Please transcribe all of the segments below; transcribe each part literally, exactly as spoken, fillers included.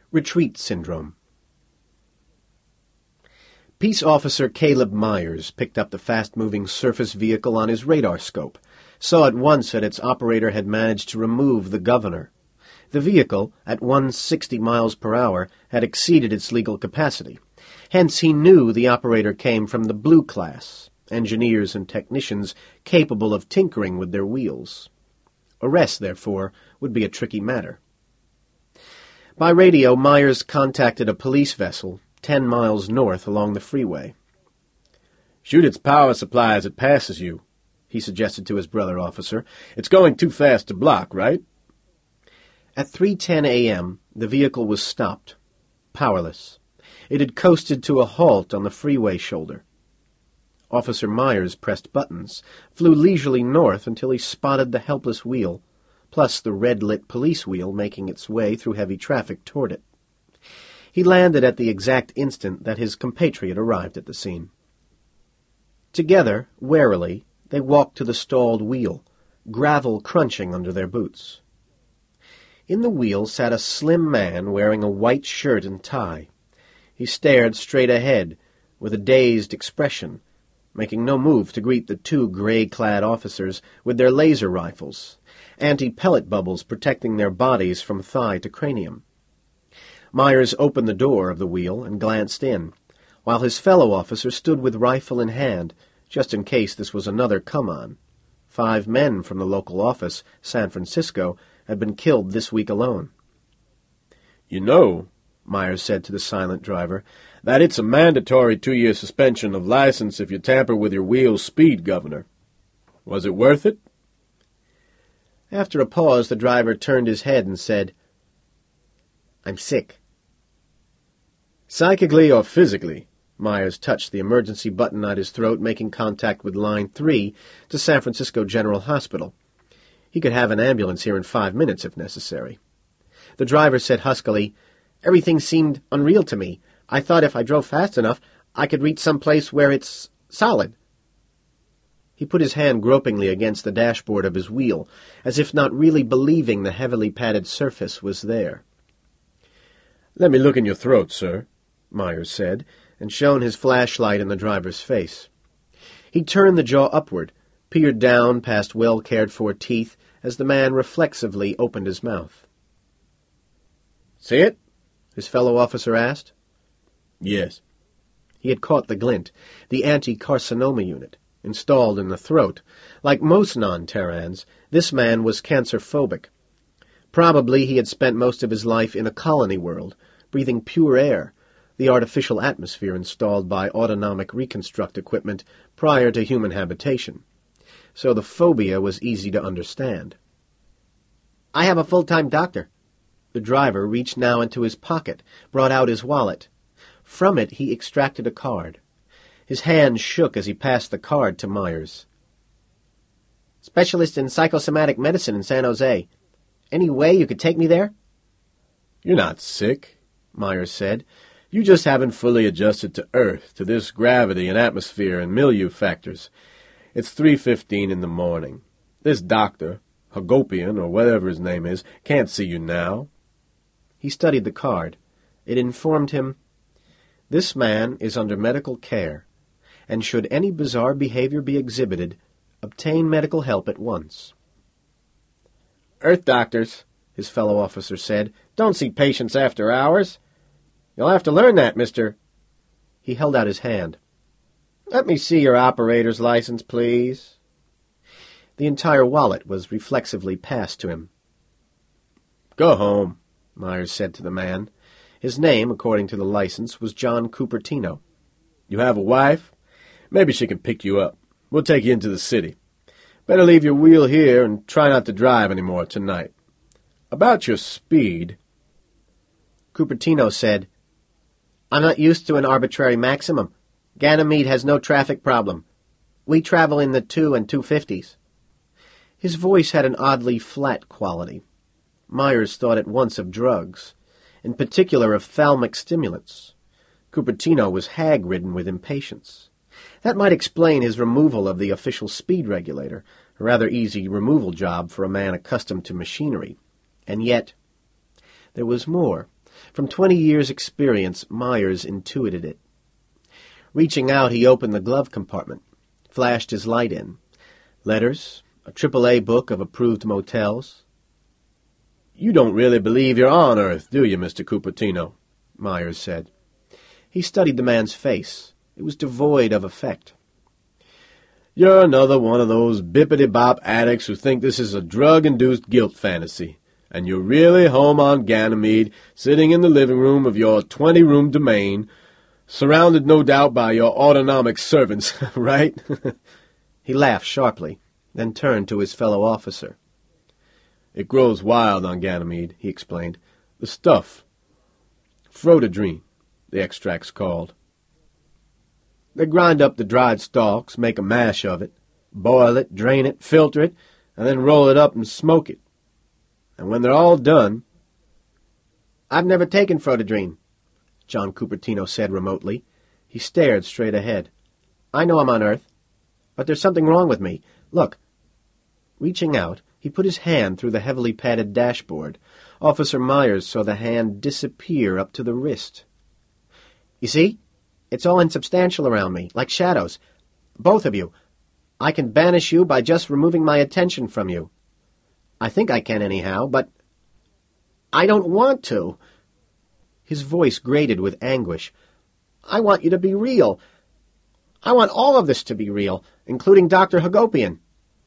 Retreat Syndrome. Peace Officer Caleb Myers picked up the fast-moving surface vehicle on his radar scope, saw at once that its operator had managed to remove the governor. The vehicle, at one hundred sixty miles per hour, had exceeded its legal capacity. Hence he knew the operator came from the blue class, engineers and technicians capable of tinkering with their wheels. Arrest, therefore, would be a tricky matter. By radio, Myers contacted a police vessel ten miles north along the freeway. "Shoot its power supply as it passes you," he suggested to his brother officer. "It's going too fast to block, right?" At three ten a.m., the vehicle was stopped, powerless. It had coasted to a halt on the freeway shoulder. Officer Myers pressed buttons, flew leisurely north until he spotted the helpless wheel, plus the red-lit police wheel making its way through heavy traffic toward it. He landed at the exact instant that his compatriot arrived at the scene. Together, warily, they walked to the stalled wheel, gravel crunching under their boots. In the wheel sat a slim man wearing a white shirt and tie. He stared straight ahead, with a dazed expression, making no move to greet the two gray-clad officers with their laser rifles, anti-pellet bubbles protecting their bodies from thigh to cranium. Myers opened the door of the wheel and glanced in, while his fellow officer stood with rifle in hand, just in case this was another come-on. Five men from the local office, San Francisco, had been killed this week alone. "You know," Myers said to the silent driver, "that it's a mandatory two-year suspension of license if you tamper with your wheel's speed governor. Was it worth it?" After a pause, the driver turned his head and said, "I'm sick." "Psychically or physically?" Myers touched the emergency button at his throat, making contact with Line three to San Francisco General Hospital. He could have an ambulance here in five minutes if necessary. The driver said huskily, "Everything seemed unreal to me. I thought if I drove fast enough, I could reach some place where it's solid." He put his hand gropingly against the dashboard of his wheel, as if not really believing the heavily padded surface was there. "Let me look in your throat, sir," Myers said, and shone his flashlight in the driver's face. He turned the jaw upward, peered down past well-cared-for teeth as the man reflexively opened his mouth. "See it?" his fellow officer asked. "Yes." He had caught the glint, the anti-carcinoma unit, installed in the throat. Like most non-Terrans, this man was cancer-phobic. Probably he had spent most of his life in a colony world, breathing pure air, the artificial atmosphere installed by autonomic reconstruct equipment prior to human habitation. So the phobia was easy to understand. "I have a full-time doctor." The driver reached now into his pocket, brought out his wallet. From it he extracted a card. His hand shook as he passed the card to Myers. "Specialist in psychosomatic medicine in San Jose. Any way you could take me there?" "You're not sick," Myers said. "You just haven't fully adjusted to Earth, to this gravity and atmosphere and milieu factors. It's three fifteen in the morning. This doctor, Hagopian, or whatever his name is, can't see you now." He studied the card. It informed him, "This man is under medical care, and should any bizarre behavior be exhibited, obtain medical help at once." "Earth doctors," his fellow officer said, "don't see patients after hours. You'll have to learn that, mister." He held out his hand. "Let me see your operator's license, please." The entire wallet was reflexively passed to him. "Go home," Myers said to the man. His name, according to the license, was John Cupertino. "You have a wife? Maybe she can pick you up. We'll take you into the city. Better leave your wheel here and try not to drive any more tonight. About your speed—" Cupertino said, "I'm not used to an arbitrary maximum. Ganymede has no traffic problem. We travel in the two and two fifties. His voice had an oddly flat quality. Myers thought at once of drugs, in particular of thalamic stimulants. Cupertino was hag-ridden with impatience. That might explain his removal of the official speed regulator, a rather easy removal job for a man accustomed to machinery. And yet, there was more. From twenty years' experience, Myers intuited it. Reaching out, he opened the glove compartment, flashed his light in. Letters, a triple A book of approved motels. "You don't really believe you're on Earth, do you, Mister Cupertino?" Myers said. He studied the man's face. It was devoid of effect. "You're another one of those bippity-bop addicts who think this is a drug-induced guilt fantasy, and you're really home on Ganymede, sitting in the living room of your twenty-room domain, surrounded no doubt by your autonomic servants, right?" He laughed sharply, then turned to his fellow officer. "It grows wild on Ganymede," he explained. "The stuff. Phrododrine, the extract's called. They grind up the dried stalks, make a mash of it, boil it, drain it, filter it, and then roll it up and smoke it. And when they're all done—" "I've never taken Phrododrine," John Cupertino said remotely. He stared straight ahead. "I know I'm on Earth, but there's something wrong with me. Look." Reaching out, he put his hand through the heavily padded dashboard. Officer Myers saw the hand disappear up to the wrist. "You see? It's all insubstantial around me, like shadows. Both of you. I can banish you by just removing my attention from you. I think I can anyhow, but I don't want to." His voice grated with anguish. "I want you to be real. I want all of this to be real, including Doctor Hagopian."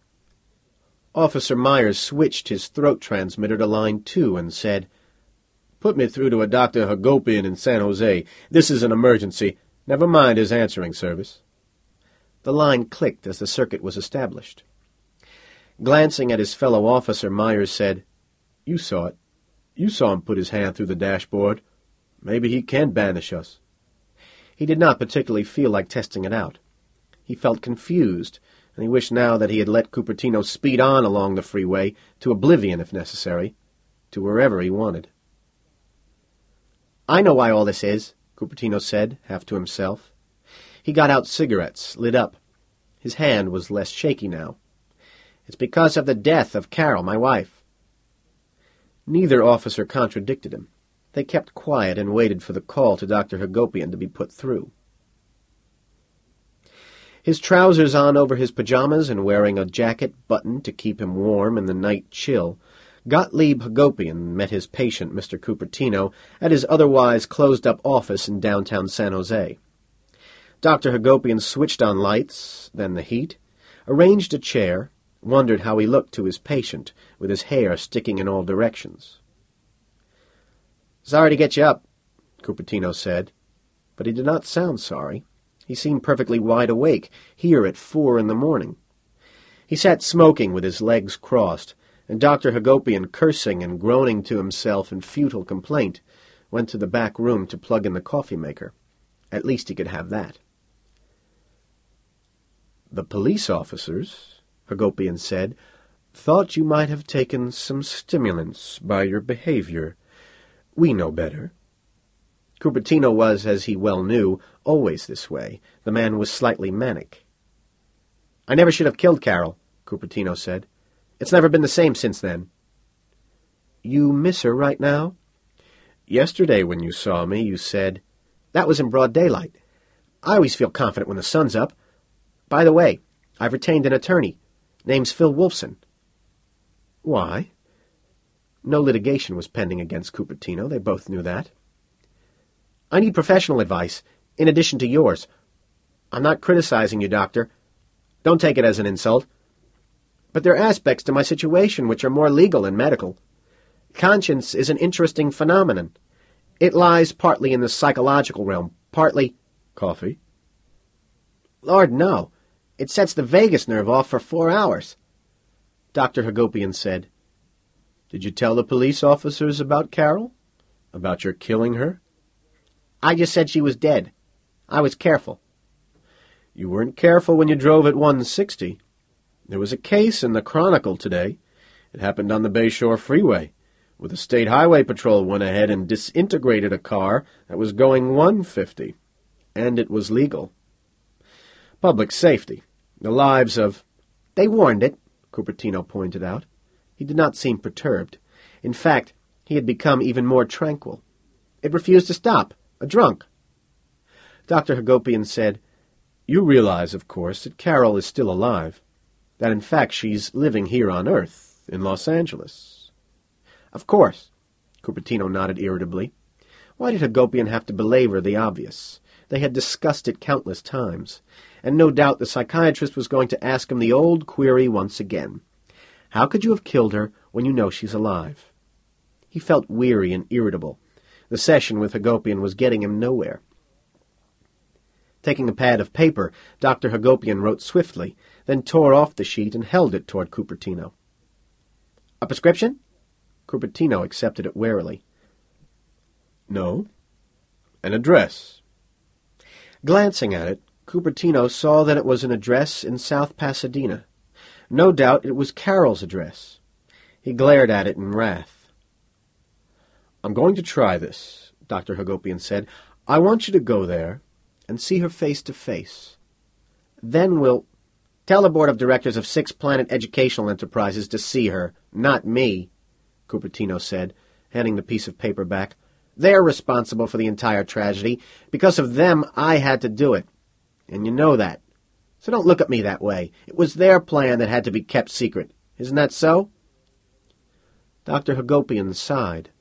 Officer Myers switched his throat transmitter to line two and said, "Put me through to a Doctor Hagopian in San Jose. This is an emergency. Never mind his answering service." The line clicked as the circuit was established. Glancing at his fellow officer, Myers said, "You saw it. You saw him put his hand through the dashboard. Maybe he can banish us." He did not particularly feel like testing it out. He felt confused, and he wished now that he had let Cupertino speed on along the freeway, to oblivion if necessary, to wherever he wanted. "I know why all this is," Cupertino said, half to himself. He got out cigarettes, lit up. His hand was less shaky now. "It's because of the death of Carol, my wife." Neither officer contradicted him. They kept quiet and waited for the call to Doctor Hagopian to be put through. His trousers on over his pajamas and wearing a jacket buttoned to keep him warm in the night chill, Gottlieb Hagopian met his patient, Mister Cupertino, at his otherwise closed-up office in downtown San Jose. Doctor Hagopian switched on lights, then the heat, arranged a chair, wondered how he looked to his patient, with his hair sticking in all directions. "Sorry to get you up," Cupertino said, but he did not sound sorry. He seemed perfectly wide awake, here at four in the morning. He sat smoking with his legs crossed, and Doctor Hagopian, cursing and groaning to himself in futile complaint, went to the back room to plug in the coffee-maker. At least he could have that. "The police officers," Hagopian said, "thought you might have taken some stimulants by your behavior. We know better." Cupertino was, as he well knew, always this way. The man was slightly manic. "I never should have killed Carol," Cupertino said. "It's never been the same since then." "You miss her right now?" "Yesterday when you saw me, you said—" "That was in broad daylight. I always feel confident when the sun's up. By the way, I've retained an attorney. Name's Phil Wolfson." "Why?" No litigation was pending against Cupertino. They both knew that. "I need professional advice, in addition to yours. I'm not criticizing you, Doctor. Don't take it as an insult. But there are aspects to my situation which are more legal and medical. Conscience is an interesting phenomenon. It lies partly in the psychological realm, partly—" "Coffee?" "Lord, no. It sets the vagus nerve off for four hours." Doctor Hagopian said, "Did you tell the police officers about Carol? About your killing her?" "I just said she was dead. I was careful." "You weren't careful when you drove at one sixty. There was a case in the Chronicle today. It happened on the Bayshore Freeway, where the State Highway Patrol went ahead and disintegrated a car that was going one fifty. And it was legal. Public safety. The lives of—" "They warned it," Cupertino pointed out. He did not seem perturbed. In fact, he had become even more tranquil. It refused to stop. A drunk. Doctor Hagopian said, "You realize, of course, that Carol is still alive. That, in fact, she's living here on Earth, in Los Angeles." "Of course." Cupertino nodded irritably. Why did Hagopian have to belabor the obvious? They had discussed it countless times, and no doubt the psychiatrist was going to ask him the old query once again. How could you have killed her when you know she's alive? He felt weary and irritable. The session with Hagopian was getting him nowhere. Taking a pad of paper, Doctor Hagopian wrote swiftly, then tore off the sheet and held it toward Cupertino. "A prescription?" Cupertino accepted it warily. "No. An address." Glancing at it, Cupertino saw that it was an address in South Pasadena. No doubt it was Carol's address. He glared at it in wrath. "I'm going to try this," Doctor Hagopian said. "I want you to go there and see her face to face. Then we'll tell the board of directors of Six Planet Educational Enterprises to see her, not me," Cupertino said, handing the piece of paper back. "They're responsible for the entire tragedy. Because of them, I had to do it. And you know that. So don't look at me that way. It was their plan that had to be kept secret. Isn't that so?" Doctor Hagopian sighed.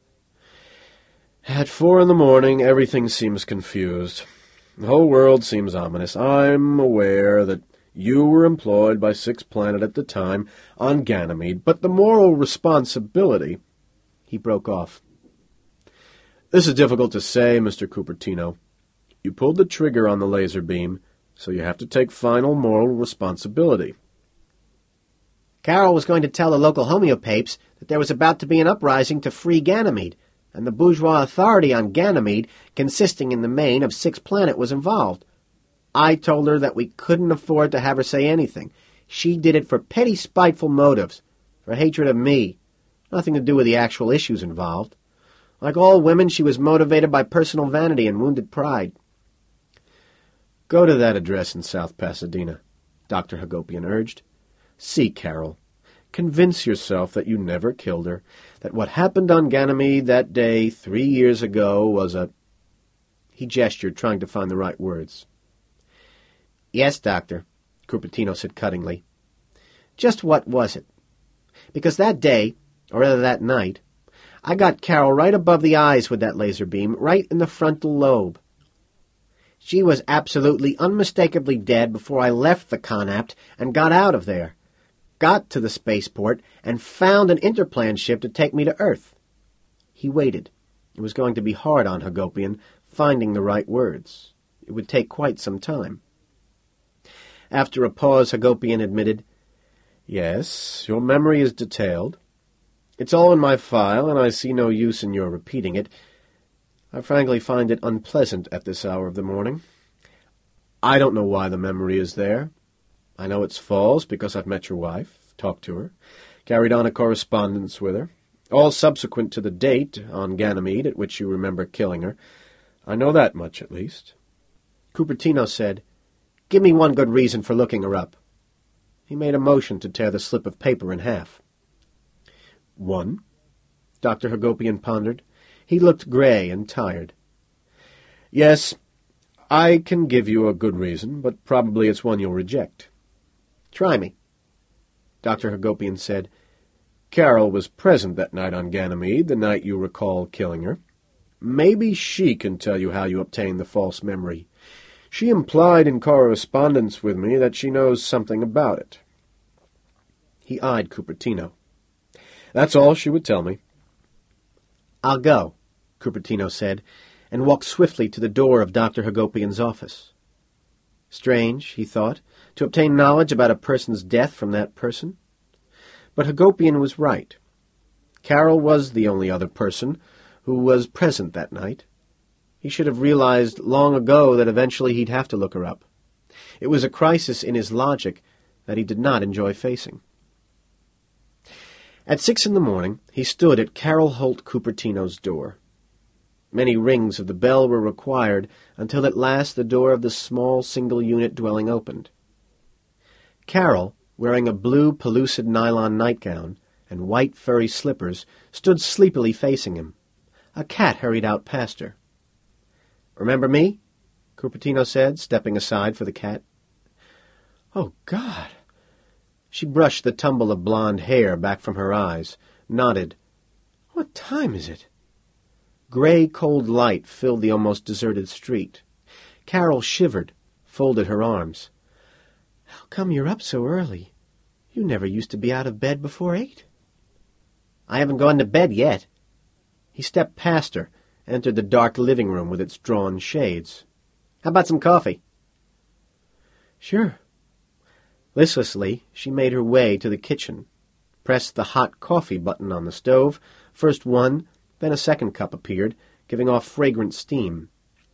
"At four in the morning, everything seems confused. The whole world seems ominous. I'm aware that you were employed by Six Planet at the time on Ganymede, but the moral responsibility—" He broke off. "This is difficult to say, Mister Cupertino. You pulled the trigger on the laser beam, so you have to take final moral responsibility." "Carol was going to tell the local homeopapes that there was about to be an uprising to free Ganymede, and the bourgeois authority on Ganymede, consisting in the main of Six Planet, was involved. I told her that we couldn't afford to have her say anything. She did it for petty, spiteful motives, for hatred of me. Nothing to do with the actual issues involved. Like all women, she was motivated by personal vanity and wounded pride." "Go to that address in South Pasadena," Doctor Hagopian urged. "See Carol. Convince yourself that you never killed her, that what happened on Ganymede that day three years ago was a—" He gestured, trying to find the right words. "Yes, Doctor," Cupertino said cuttingly. "Just what was it? Because that day, or rather that night, I got Carol right above the eyes with that laser beam, right in the frontal lobe. She was absolutely, unmistakably dead before I left the Conapt and got out of there, got to the spaceport, and found an interplan ship to take me to Earth." He waited. It was going to be hard on Hagopian, finding the right words. It would take quite some time. After a pause, Hagopian admitted, "Yes, your memory is detailed. It's all in my file, and I see no use in your repeating it. I frankly find it unpleasant at this hour of the morning. I don't know why the memory is there. I know it's false because I've met your wife, talked to her, carried on a correspondence with her, all subsequent to the date on Ganymede at which you remember killing her. I know that much, at least." Cupertino said, "Give me one good reason for looking her up." He made a motion to tear the slip of paper in half. "One?" Doctor Hagopian pondered. He looked gray and tired. "Yes, I can give you a good reason, but probably it's one you'll reject." "Try me." Doctor Hagopian said, "Carol was present that night on Ganymede, the night you recall killing her. Maybe she can tell you how you obtained the false memory. She implied in correspondence with me that she knows something about it." He eyed Cupertino. "That's all she would tell me." "I'll go," Cupertino said, and walked swiftly to the door of Doctor Hagopian's office. Strange, he thought, to obtain knowledge about a person's death from that person. But Hagopian was right. Carol was the only other person who was present that night. He should have realized long ago that eventually he'd have to look her up. It was a crisis in his logic that he did not enjoy facing. At six in the morning, he stood at Carol Holt Cupertino's door. Many rings of the bell were required until at last the door of the small single-unit dwelling opened. Carol, wearing a blue pellucid nylon nightgown and white furry slippers, stood sleepily facing him. A cat hurried out past her. "Remember me?" Cupertino said, stepping aside for the cat. "Oh, God!" She brushed the tumble of blonde hair back from her eyes, nodded. "What time is it?" Gray, cold light filled the almost deserted street. Carol shivered, folded her arms. "How come you're up so early? You never used to be out of bed before eight." "I haven't gone to bed yet." He stepped past her, entered the dark living room with its drawn shades. "How about some coffee?" "Sure." Listlessly, she made her way to the kitchen, pressed the hot coffee button on the stove. First one, then a second cup appeared, giving off fragrant steam.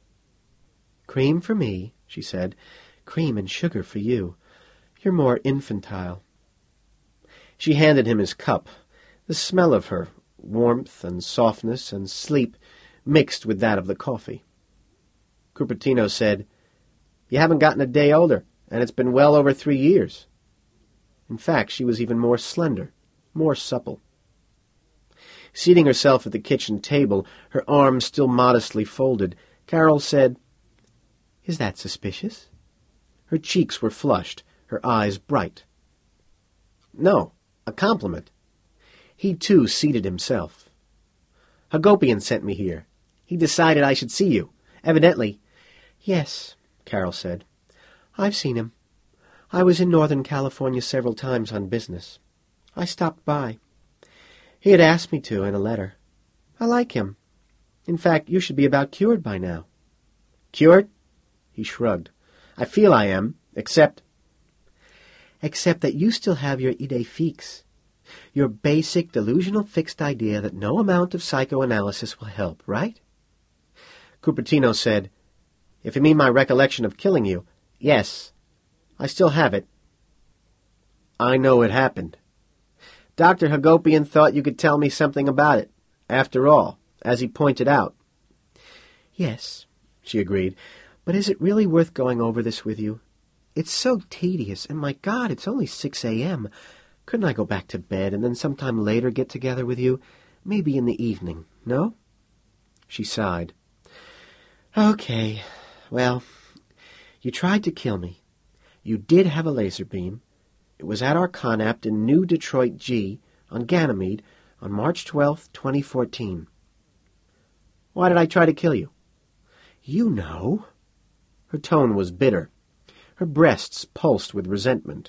"Cream for me," she said. "Cream and sugar for you. You're more infantile." She handed him his cup. The smell of her, warmth and softness and sleep, mixed with that of the coffee. Cupertino said, "You haven't gotten a day older, and it's been well over three years." In fact, she was even more slender, more supple. Seating herself at the kitchen table, her arms still modestly folded, Carol said, "Is that suspicious?" Her cheeks were flushed, her eyes bright. "No, a compliment." He, too, seated himself. "Hagopian sent me here. He decided I should see you. Evidently—" "Yes," Carol said. "I've seen him. I was in Northern California several times on business. I stopped by. He had asked me to in a letter. I like him. In fact, you should be about cured by now." "Cured?" He shrugged. "I feel I am, except—" "Except that you still have your idée fixe. Your basic, delusional fixed idea that no amount of psychoanalysis will help, right?" Cupertino said, "If you mean my recollection of killing you, yes. I still have it." "I know it happened. Doctor Hagopian thought you could tell me something about it, after all, as he pointed out." "Yes," she agreed, "but is it really worth going over this with you? It's so tedious, and my God, it's only six a.m. Couldn't I go back to bed and then sometime later get together with you? Maybe in the evening, no?" She sighed. "Okay, well, you tried to kill me. You did have a laser beam. It was at our Conapt in New Detroit G, on Ganymede, on March twelfth, twenty fourteen. "Why did I try to kill you?" "You know." Her tone was bitter. Her breasts pulsed with resentment.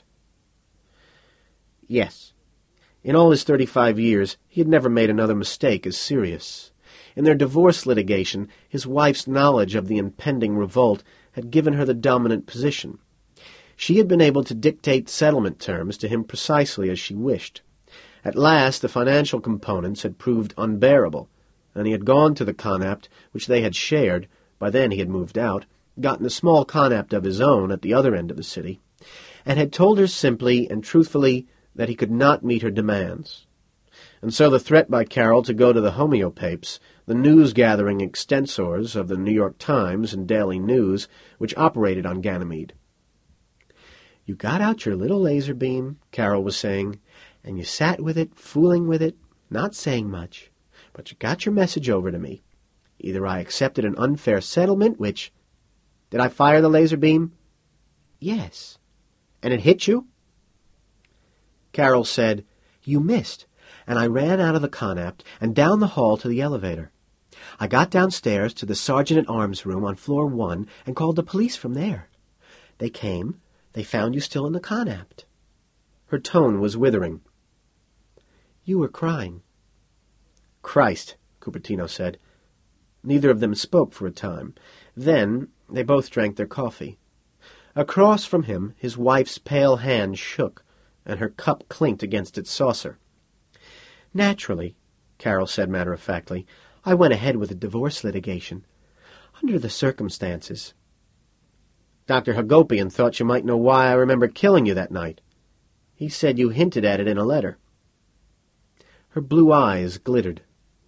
Yes. In all his thirty-five years, he had never made another mistake as serious. In their divorce litigation, his wife's knowledge of the impending revolt had given her the dominant position. She had been able to dictate settlement terms to him precisely as she wished. At last the financial components had proved unbearable, and he had gone to the Conapt, which they had shared. By then he had moved out, gotten a small Conapt of his own at the other end of the city, and had told her simply and truthfully that he could not meet her demands. And so the threat by Carol to go to the homeopapes, the news-gathering extensors of the New York Times and Daily News, which operated on Ganymede. "You got out your little laser beam," Carol was saying, "and you sat with it, fooling with it, not saying much, but you got your message over to me. Either I accepted an unfair settlement, which—" "Did I fire the laser beam?" "Yes." "And it hit you?" Carol said, "You missed, and I ran out of the Conapt and down the hall to the elevator. I got downstairs to the sergeant-at-arms room on floor one and called the police from there. They came. They found you still in the Conapt." Her tone was withering. "You were crying." "Christ," Cupertino said. Neither of them spoke for a time. Then they both drank their coffee. Across from him, his wife's pale hand shook, and her cup clinked against its saucer. "Naturally," Carol said matter-of-factly, "I went ahead with the divorce litigation. Under the circumstances." "Doctor Hagopian thought you might know why I remember killing you that night. He said you hinted at it in a letter." Her blue eyes glittered.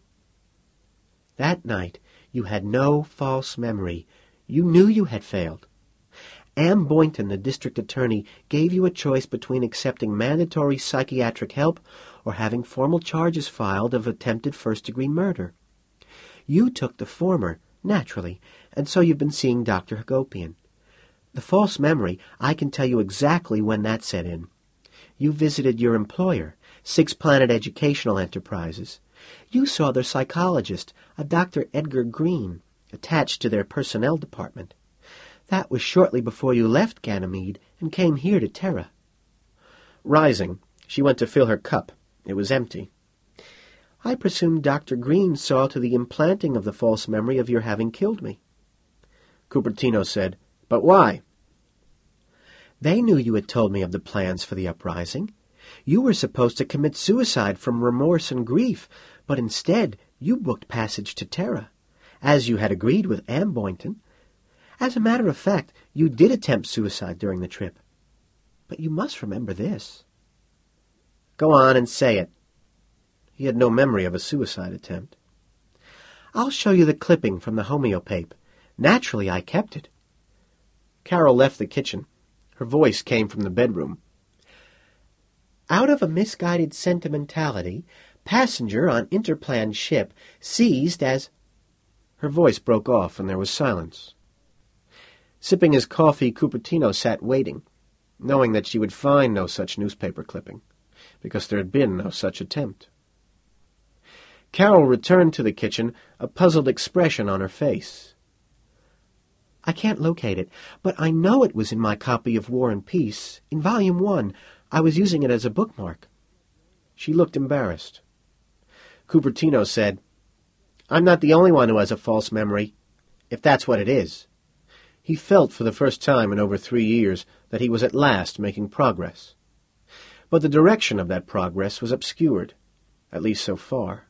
"That night you had no false memory. You knew you had failed. Anne Boynton, the district attorney, gave you a choice between accepting mandatory psychiatric help or having formal charges filed of attempted first-degree murder. You took the former, naturally, and so you've been seeing Doctor Hagopian. The false memory, I can tell you exactly when that set in. You visited your employer, Six Planet Educational Enterprises. You saw their psychologist, a Doctor Edgar Green, attached to their personnel department. That was shortly before you left Ganymede and came here to Terra. Rising, she went to fill her cup. It was empty. I presume Doctor Green saw to the implanting of the false memory of your having killed me. Cupertino said, But why? They knew you had told me of the plans for the uprising. You were supposed to commit suicide from remorse and grief, but instead you booked passage to Terra, as you had agreed with Amboynton. As a matter of fact, you did attempt suicide during the trip. But you must remember this. Go on and say it. He had no memory of a suicide attempt. I'll show you the clipping from the homeopape. Naturally, I kept it. Carol left the kitchen. Her voice came from the bedroom. Out of a misguided sentimentality, passenger on interplanned ship seized as... Her voice broke off, and there was silence. Sipping his coffee, Cupertino sat waiting, knowing that she would find no such newspaper clipping, because there had been no such attempt. Carol returned to the kitchen, a puzzled expression on her face. I can't locate it, but I know it was in my copy of War and Peace, in Volume One. I was using it as a bookmark. She looked embarrassed. Cupertino said, I'm not the only one who has a false memory, if that's what it is. He felt for the first time in over three years that he was at last making progress. But the direction of that progress was obscured, at least so far.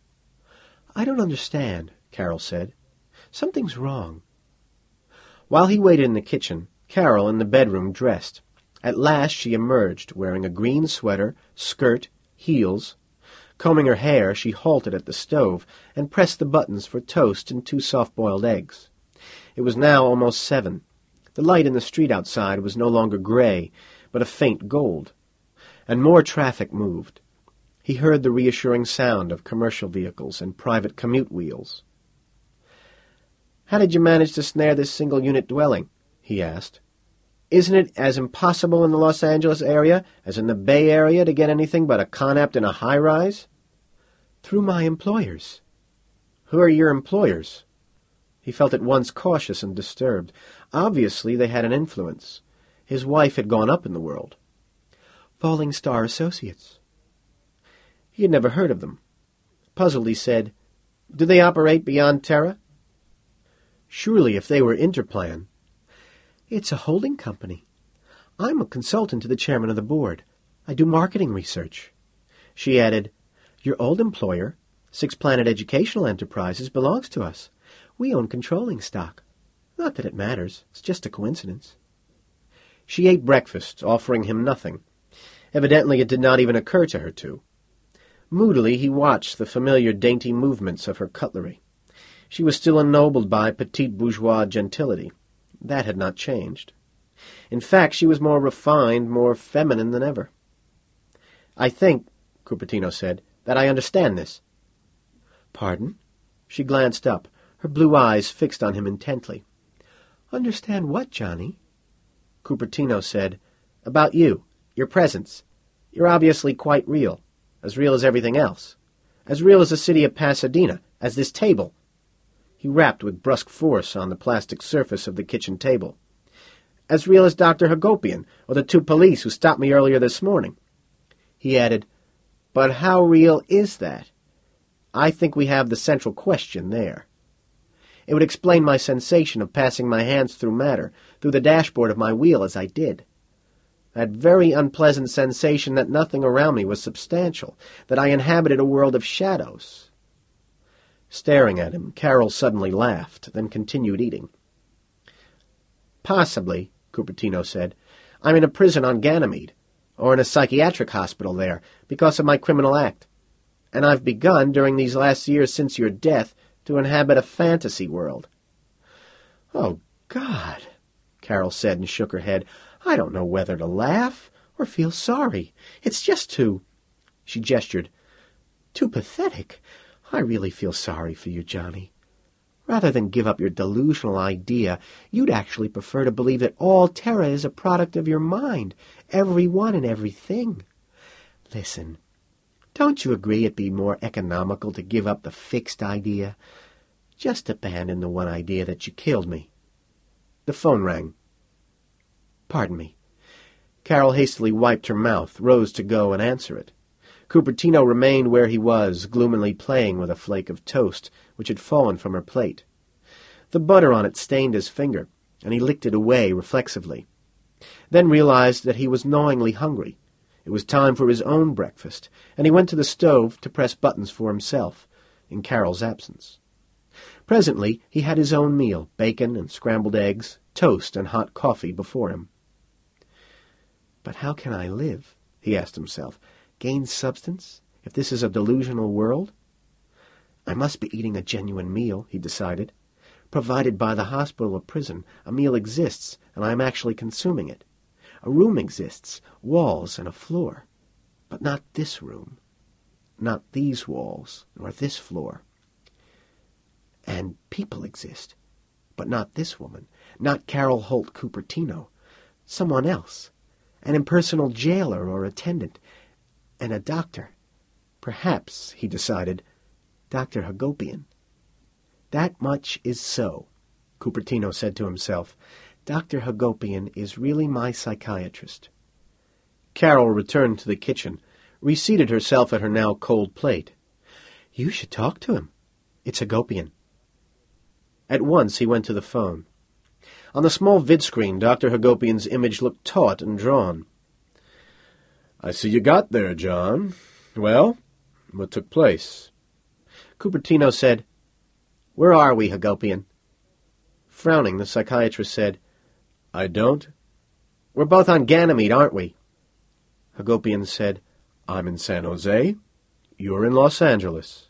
I don't understand, Carol said. Something's wrong. While he waited in the kitchen, Carol in the bedroom dressed. At last she emerged, wearing a green sweater, skirt, heels. Combing her hair, she halted at the stove and pressed the buttons for toast and two soft-boiled eggs. It was now almost seven. The light in the street outside was no longer gray, but a faint gold. And more traffic moved. He heard the reassuring sound of commercial vehicles and private commute wheels. How did you manage to snare this single-unit dwelling? He asked. Isn't it as impossible in the Los Angeles area as in the Bay Area to get anything but a Conapt in a high-rise? Through my employers. Who are your employers? He felt at once cautious and disturbed. Obviously they had an influence. His wife had gone up in the world. Falling Star Associates. He had never heard of them. Puzzled, he said, Do they operate beyond Terra? Surely, if they were Interplan. It's a holding company. I'm a consultant to the chairman of the board. I do marketing research. She added, Your old employer, Six Planet Educational Enterprises, belongs to us. We own controlling stock. Not that it matters. It's just a coincidence. She ate breakfast, offering him nothing. Evidently it did not even occur to her to. Moodily he watched the familiar dainty movements of her cutlery. She was still ennobled by petite bourgeois gentility. That had not changed. In fact, she was more refined, more feminine than ever. I think, Cupertino said, that I understand this. Pardon? She glanced up, her blue eyes fixed on him intently. Understand what, Johnny? Cupertino said, About you, your presence. You're obviously quite real, as real as everything else. As real as the city of Pasadena, as this table. He rapped with brusque force on the plastic surface of the kitchen table. As real as Doctor Hagopian, or the two police who stopped me earlier this morning. He added, But how real is that? I think we have the central question there. It would explain my sensation of passing my hands through matter, through the dashboard of my wheel as I did. That very unpleasant sensation that nothing around me was substantial, that I inhabited a world of shadows. Staring at him, Carol suddenly laughed, then continued eating. Possibly, Cupertino said, I'm in a prison on Ganymede, or in a psychiatric hospital there, because of my criminal act. And I've begun, during these last years since your death, to inhabit a fantasy world. Oh, God, Carol said and shook her head. I don't know whether to laugh or feel sorry. It's just too... She gestured. Too pathetic. I really feel sorry for you, Johnny. Rather than give up your delusional idea, you'd actually prefer to believe that all terror is a product of your mind, everyone and everything. Listen, don't you agree it'd be more economical to give up the fixed idea? Just abandon the one idea that you killed me. The phone rang. Pardon me. Carol hastily wiped her mouth, rose to go and answer it. Cupertino remained where he was, gloomily playing with a flake of toast, which had fallen from her plate. The butter on it stained his finger, and he licked it away reflexively. Then realized that he was gnawingly hungry. It was time for his own breakfast, and he went to the stove to press buttons for himself, in Carol's absence. Presently he had his own meal, bacon and scrambled eggs, toast and hot coffee before him. But how can I live, he asked himself, gain substance, if this is a delusional world? I must be eating a genuine meal, he decided. Provided by the hospital or prison, a meal exists, and I am actually consuming it. A room exists, walls and a floor. But not this room. Not these walls, nor this floor. And people exist. But not this woman, not Carol Holt Cupertino. Someone else. An impersonal jailer or attendant. And a doctor. Perhaps, he decided, Doctor Hagopian. That much is so, Cupertino said to himself. Doctor Hagopian is really my psychiatrist. Carol returned to the kitchen, reseated herself at her now cold plate. You should talk to him. It's Hagopian. At once he went to the phone. On the small vid-screen, Doctor Hagopian's image looked taut and drawn. I see you got there, John. Well, what took place? Cupertino said, Where are we, Hagopian? Frowning, the psychiatrist said, I don't. We're both on Ganymede, aren't we? Hagopian said, I'm in San Jose. You're in Los Angeles.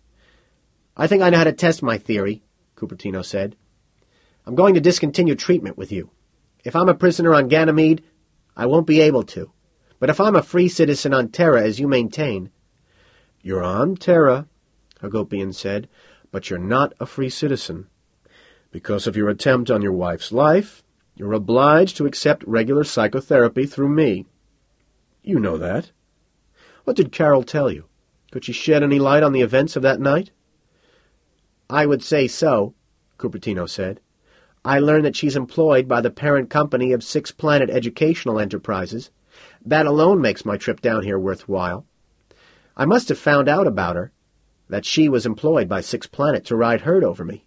I think I know how to test my theory, Cupertino said. I'm going to discontinue treatment with you. If I'm a prisoner on Ganymede, I won't be able to. But if I'm a free citizen on Terra, as you maintain... You're on Terra, Hagopian said, but you're not a free citizen. Because of your attempt on your wife's life, you're obliged to accept regular psychotherapy through me. You know that. What did Carol tell you? Could she shed any light on the events of that night? I would say so, Cupertino said. I learned that she's employed by the parent company of Six Planet Educational Enterprises. That alone makes my trip down here worthwhile. I must have found out about her, that she was employed by Six Planet to ride herd over me.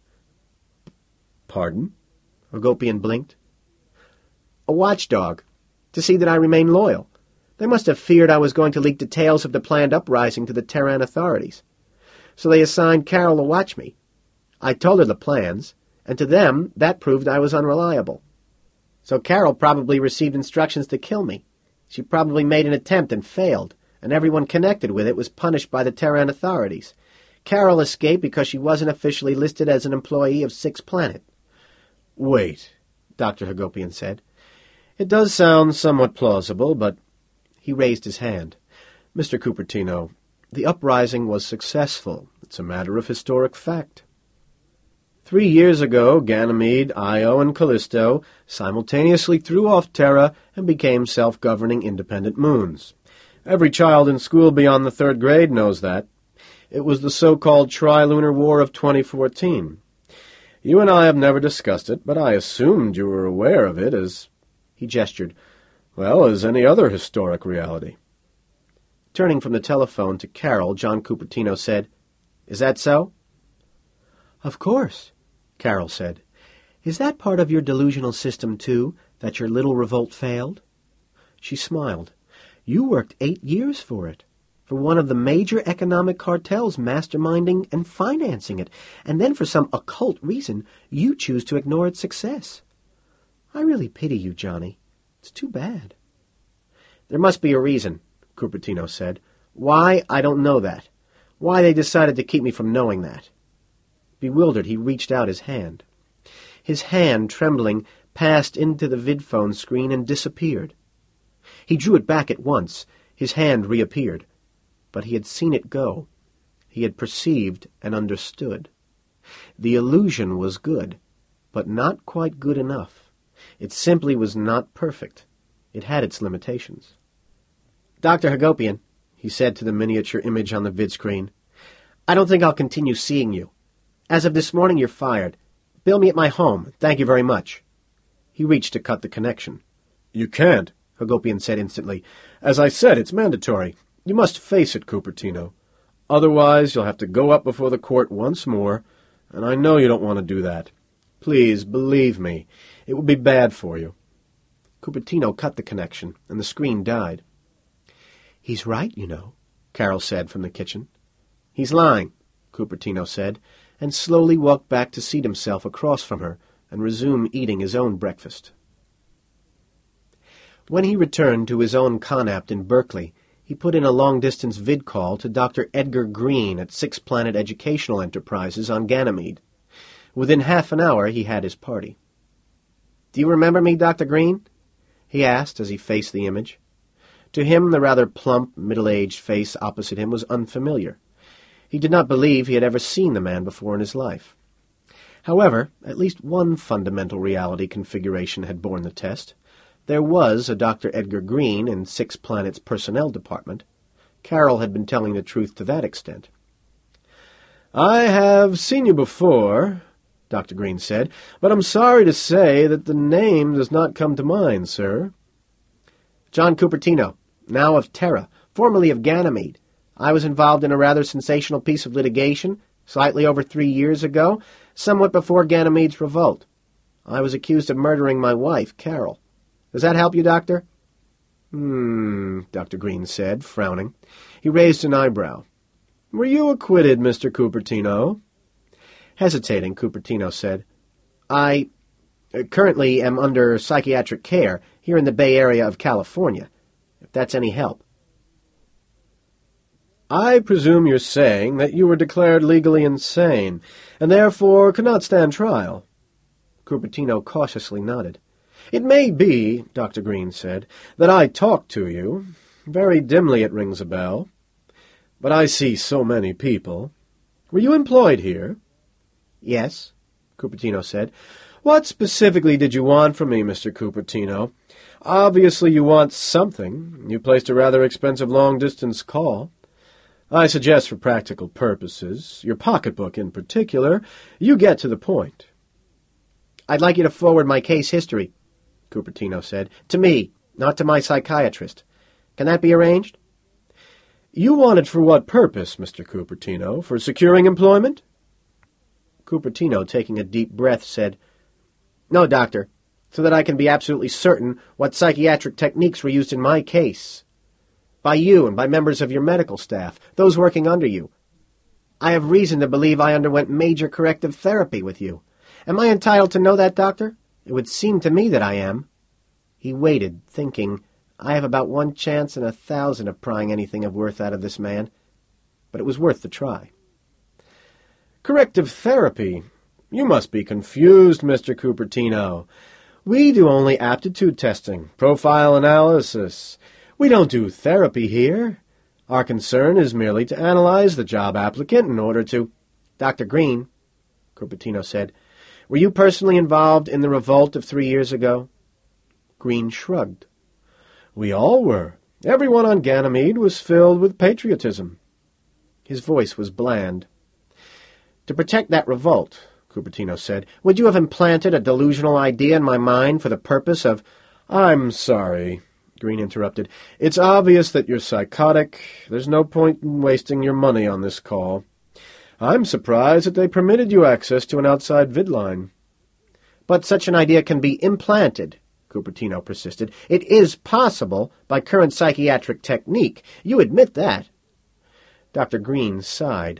Pardon? Hagopian blinked. A watchdog, to see that I remain loyal. They must have feared I was going to leak details of the planned uprising to the Terran authorities. So they assigned Carol to watch me. I told her the plans, and to them that proved I was unreliable. So Carol probably received instructions to kill me. She probably made an attempt and failed, and everyone connected with it was punished by the Terran authorities. Carol escaped because she wasn't officially listed as an employee of Six Planet. Wait, Doctor Hagopian said. It does sound somewhat plausible, but... He raised his hand. Mister Cupertino, the uprising was successful. It's a matter of historic fact. Three years ago, Ganymede, Io, and Callisto simultaneously threw off Terra and became self-governing independent moons. Every child in school beyond the third grade knows that. It was the so-called Trilunar War of twenty fourteen. You and I have never discussed it, but I assumed you were aware of it as... He gestured. Well, as any other historic reality. Turning from the telephone to Carol, John Cupertino said, Is that so? Of course, Carol said. Is that part of your delusional system, too, that your little revolt failed? She smiled. You worked eight years for it, for one of the major economic cartels masterminding and financing it, and then for some occult reason you choose to ignore its success. I really pity you, Johnny. It's too bad. There must be a reason, Cupertino said. Why, I don't know that. Why they decided to keep me from knowing that. Bewildered, he reached out his hand. His hand, trembling, passed into the vidphone screen and disappeared. He drew it back at once. His hand reappeared. But he had seen it go. he had perceived and understood. The illusion was good, but not quite good enough. It simply was not perfect. It had its limitations. "Doctor Hagopian," he said to the miniature image on the vidscreen, "I don't think I'll continue seeing you. As of this morning, you're fired. Bill me at my home. Thank you very much." He reached to cut the connection. "You can't," Hagopian said instantly. "As I said, it's mandatory. You must face it, Cupertino. Otherwise, you'll have to go up before the court once more, and I know you don't want to do that. Please, believe me, it would be bad for you." Cupertino cut the connection, and the screen died. "He's right, you know," Carol said from the kitchen. "He's lying," Cupertino said, and slowly walked back to seat himself across from her and resume eating his own breakfast. When he returned to his own Connaught in Berkeley, he put in a long-distance vid call to Doctor Edgar Green at Six Planet Educational Enterprises on Ganymede. Within half an hour he had his party. "Do you remember me, Doctor Green?" he asked as he faced the image. To him, the rather plump, middle-aged face opposite him was unfamiliar. He did not believe he had ever seen the man before in his life. However, at least one fundamental reality configuration had borne the test. There was a Doctor Edgar Green in Six Planet's personnel department. Carol had been telling the truth to that extent. "I have seen you before," Doctor Green said, "but I'm sorry to say that the name does not come to mind, sir." "John Cupertino, now of Terra, formerly of Ganymede. I was involved in a rather sensational piece of litigation, slightly over three years ago, somewhat before Ganymede's revolt. I was accused of murdering my wife, Carol. Does that help you, Doctor?" Hmm, Doctor Green said, frowning. He raised an eyebrow. "Were you acquitted, Mister Cupertino?" Hesitating, Cupertino said, I uh, currently am under psychiatric care here in the Bay Area of California, if that's any help." "I presume you're saying that you were declared legally insane, and therefore could not stand trial." Cupertino cautiously nodded. "It may be," Doctor Green said, "that I talked to you. Very dimly it rings a bell. But I see so many people. Were you employed here?" "Yes," Cupertino said. "What specifically did you want from me, Mister Cupertino? Obviously you want something. You placed a rather expensive long-distance call. I suggest for practical purposes, your pocketbook in particular, you get to the point." "I'd like you to forward my case history," Cupertino said, "to me, not to my psychiatrist. Can that be arranged?" "You want it for what purpose, Mister Cupertino? For securing employment?" Cupertino, taking a deep breath, said, "No, Doctor, so that I can be absolutely certain what psychiatric techniques were used in my case. By you and by members of your medical staff, those working under you. I have reason to believe I underwent major corrective therapy with you. Am I entitled to know that, Doctor? It would seem to me that I am." He waited, thinking, I have about one chance in a thousand of prying anything of worth out of this man. But it was worth the try. "Corrective therapy? You must be confused, Mister Cupertino. We do only aptitude testing, profile analysis. We don't do therapy here. Our concern is merely to analyze the job applicant in order to—" "Doctor Green," Cupertino said, "were you personally involved in the revolt of three years ago?" Green shrugged. "We all were. Everyone on Ganymede was filled with patriotism." His voice was bland. "To protect that revolt," Cupertino said, "would you have implanted a delusional idea in my mind for the purpose of—" "I'm sorry," Green interrupted. "It's obvious that you're psychotic. There's no point in wasting your money on this call. I'm surprised that they permitted you access to an outside vidline." "But such an idea can be implanted," Cupertino persisted. "It is possible by current psychiatric technique. You admit that." Doctor Green sighed.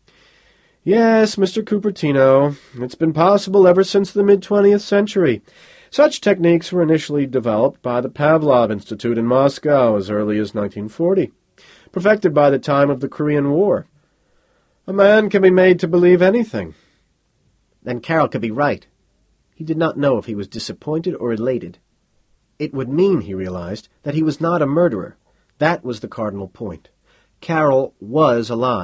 "Yes, Mister Cupertino, it's been possible ever since the mid-twentieth century. Such techniques were initially developed by the Pavlov Institute in Moscow as early as nineteen forty, perfected by the time of the Korean War. A man can be made to believe anything." Then Carol could be right. He did not know if he was disappointed or elated. It would mean, he realized, that he was not a murderer. That was the cardinal point. Carol was alive,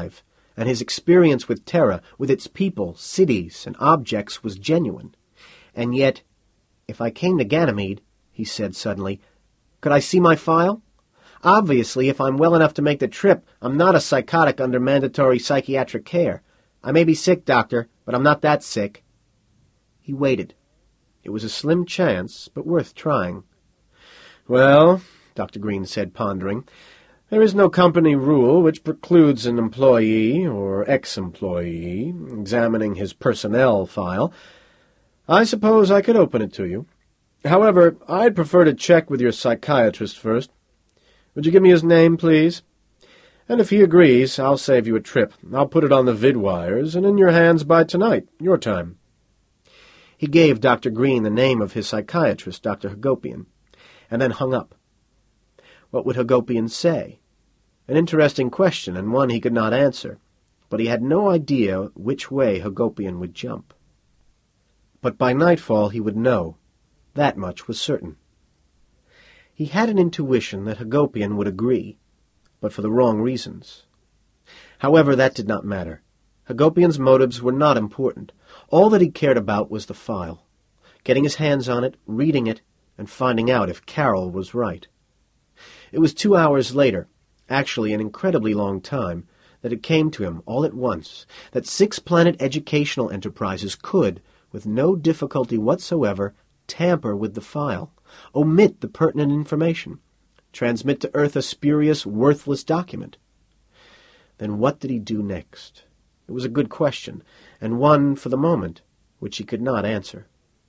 and his experience with Terra, with its people, cities, and objects, was genuine. And yet, if I came to Ganymede, he said suddenly, could I see my file? Obviously, if I'm well enough to make the trip, I'm not a psychotic under mandatory psychiatric care. I may be sick, Doctor, but I'm not that sick. He waited. It was a slim chance, but worth trying. Well, Doctor Green said, pondering, there is no company rule which precludes an employee or ex-employee examining his personnel file. I suppose I could open it to you. However, I'd prefer to check with your psychiatrist first. Would you give me his name, please? And if he agrees, I'll save you a trip. I'll put it on the vidwires and in your hands by tonight, your time. He gave Doctor Green the name of his psychiatrist, Doctor Hagopian, and then hung up. What would Hagopian say? An interesting question, and one he could not answer, but he had no idea which way Hagopian would jump. But by nightfall he would know. That much was certain. He had an intuition that Hagopian would agree, but for the wrong reasons. However, that did not matter. Hagopian's motives were not important. All that he cared about was the file, getting his hands on it, reading it, and finding out if Carol was right. It was two hours later, actually an incredibly long time, that it came to him all at once that Six Planet Educational Enterprises could, with no difficulty whatsoever, tamper with the file, omit the pertinent information, transmit to Earth a spurious, worthless document. Then what did he do next? It was a good question, and one, for the moment, which he could not answer.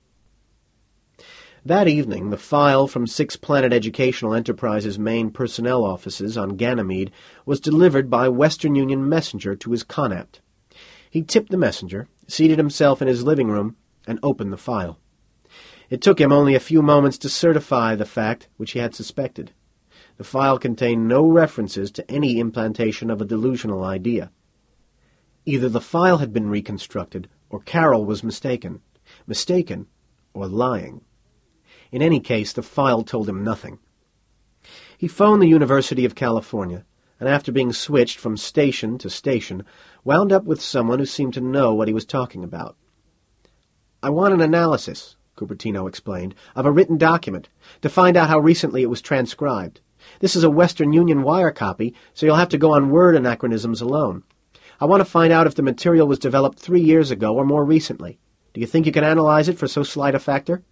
That evening, the file from Six Planet Educational Enterprises' main personnel offices on Ganymede was delivered by Western Union messenger to his Connaught. He tipped the messenger, seated himself in his living room, and opened the file. It took him only a few moments to certify the fact which he had suspected. The file contained no references to any implantation of a delusional idea. Either the file had been reconstructed, or Carol was mistaken. Mistaken, or lying. In any case, the file told him nothing. He phoned the University of California, and after being switched from station to station, wound up with someone who seemed to know what he was talking about. I want an analysis, Cupertino explained, of a written document, to find out how recently it was transcribed. This is a Western Union wire copy, so you'll have to go on word anachronisms alone. I want to find out if the material was developed three years ago or more recently. Do you think you can analyze it for so slight a factor?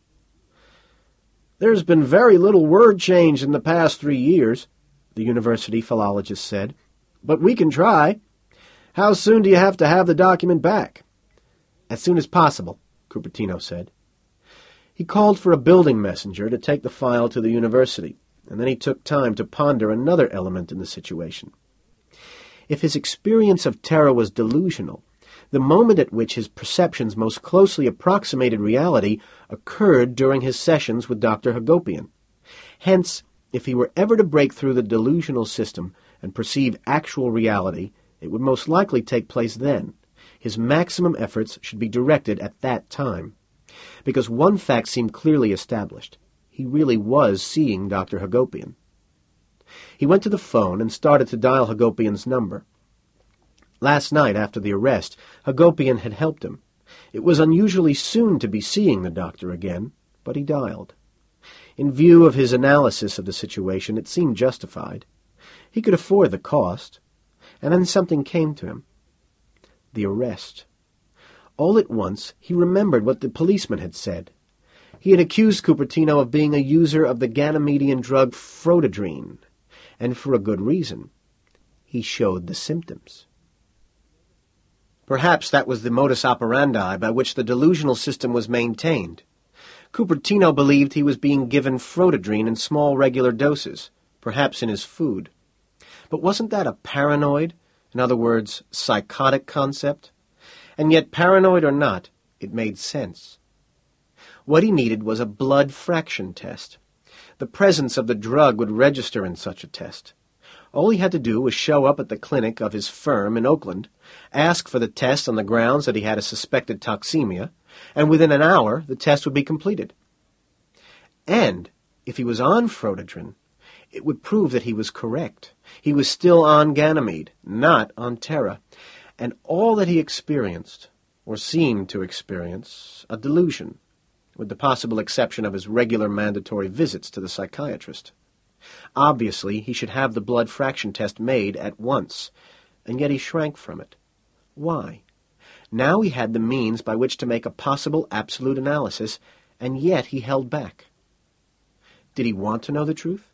There's been very little word change in the past three years, the university philologist said. But we can try. How soon do you have to have the document back? As soon as possible, Cupertino said. He called for a building messenger to take the file to the university, and then he took time to ponder another element in the situation. If his experience of Terra was delusional, the moment at which his perceptions most closely approximated reality occurred during his sessions with Doctor Hagopian. Hence, if he were ever to break through the delusional system and perceive actual reality, it would most likely take place then. His maximum efforts should be directed at that time. Because one fact seemed clearly established. He really was seeing Doctor Hagopian. He went to the phone and started to dial Hagopian's number. Last night, after the arrest, Hagopian had helped him. It was unusually soon to be seeing the doctor again, but he dialed. In view of his analysis of the situation, it seemed justified. He could afford the cost. And then something came to him. The arrest. All at once, he remembered what the policeman had said. He had accused Cupertino of being a user of the Ganymedian drug Phrotodrine, and for a good reason. He showed the symptoms. Perhaps that was the modus operandi by which the delusional system was maintained. Cupertino believed he was being given Phrotodrine in small regular doses, perhaps in his food. But wasn't that a paranoid, in other words, psychotic concept? And yet, paranoid or not, it made sense. What he needed was a blood fraction test. The presence of the drug would register in such a test. All he had to do was show up at the clinic of his firm in Oakland, ask for the test on the grounds that he had a suspected toxemia, and within an hour the test would be completed. And, if he was on Phrotodrine, it would prove that he was correct. He was still on Ganymede, not on Terra. and all that he experienced, or seemed to experience, a delusion, with the possible exception of his regular mandatory visits to the psychiatrist. Obviously, he should have the blood fraction test made at once, and yet he shrank from it. Why? Now he had the means by which to make a possible absolute analysis, and yet he held back. Did he want to know the truth?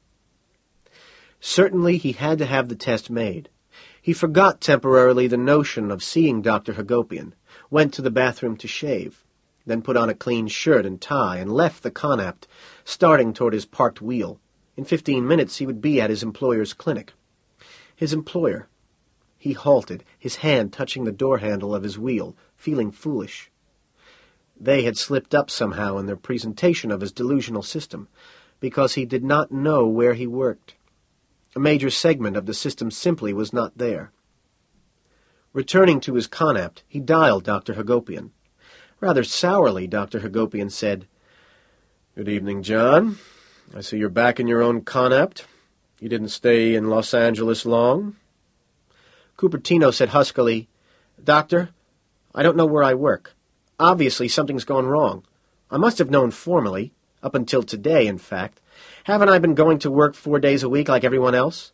Certainly he had to have the test made. He forgot temporarily the notion of seeing Doctor Hagopian, went to the bathroom to shave, then put on a clean shirt and tie and left the Connaught, starting toward his parked wheel. In fifteen minutes he would be at his employer's clinic. His employer. He halted, his hand touching the door handle of his wheel, feeling foolish. They had slipped up somehow in their presentation of his delusional system, because he did not know where he worked. A major segment of the system simply was not there. Returning to his Connaught, he dialed Doctor Hagopian. Rather sourly, Doctor Hagopian said, "Good evening, John. I see you're back in your own Connaught. You didn't stay in Los Angeles long?" Cupertino said huskily, "Doctor, I don't know where I work. Obviously something's gone wrong. I must have known formally, up until today, in fact. Haven't I been going to work four days a week like everyone else?"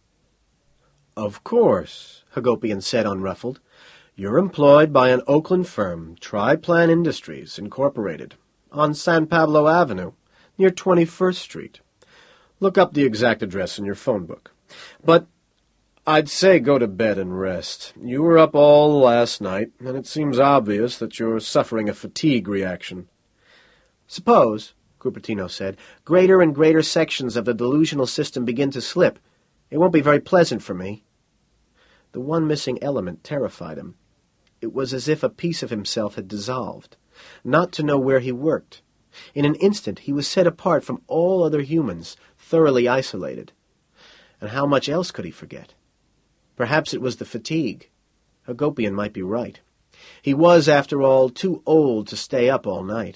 "Of course," Hagopian said, unruffled. "You're employed by an Oakland firm, Triplan Industries, Incorporated, on San Pablo Avenue, near twenty-first Street. Look up the exact address in your phone book. But I'd say go to bed and rest. You were up all last night, and it seems obvious that you're suffering a fatigue reaction." "Suppose," Cupertino said, "greater and greater sections of the delusional system begin to slip. It won't be very pleasant for me." The one missing element terrified him. It was as if a piece of himself had dissolved, not to know where he worked. In an instant he was set apart from all other humans, thoroughly isolated. And how much else could he forget? Perhaps it was the fatigue. Hagopian might be right. He was, after all, too old to stay up all night.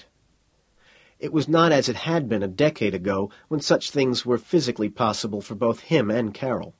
It was not as it had been a decade ago, when such things were physically possible for both him and Carol.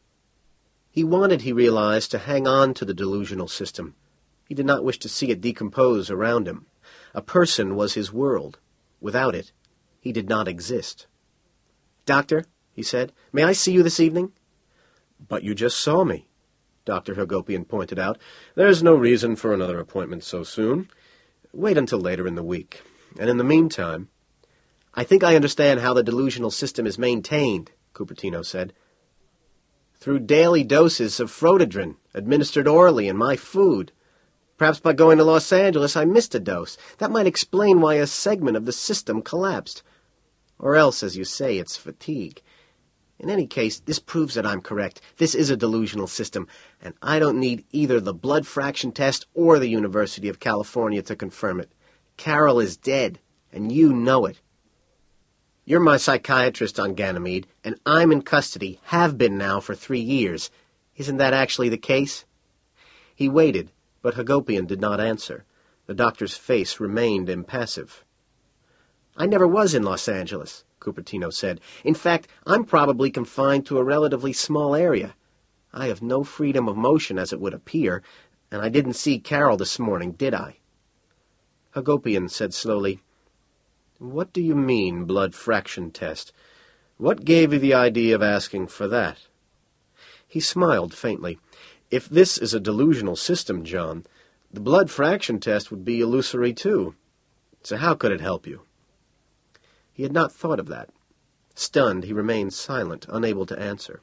He wanted, he realized, to hang on to the delusional system. He did not wish to see it decompose around him. A person was his world. Without it, he did not exist. "Doctor," he said, "may I see you this evening?" "But you just saw me," Doctor Hagopian pointed out. "There's no reason for another appointment so soon. Wait until later in the week. And in the meantime—" "I think I understand how the delusional system is maintained," Cupertino said. "Through daily doses of Phrotodrin, administered orally in my food. Perhaps by going to Los Angeles I missed a dose. That might explain why a segment of the system collapsed. Or else, as you say, it's fatigue. In any case, this proves that I'm correct. This is a delusional system, and I don't need either the blood fraction test or the University of California to confirm it. Carol is dead, and you know it. You're my psychiatrist on Ganymede, and I'm in custody, have been now for three years. Isn't that actually the case?" He waited, but Hagopian did not answer. The doctor's face remained impassive. "I never was in Los Angeles," Cupertino said. "In fact, I'm probably confined to a relatively small area. I have no freedom of motion, as it would appear, and I didn't see Carol this morning, did I?" Hagopian said slowly, "What do you mean, blood fraction test? What gave you the idea of asking for that?" He smiled faintly. "If this is a delusional system, John, the blood fraction test would be illusory too. So how could it help you?" He had not thought of that. Stunned, he remained silent, unable to answer.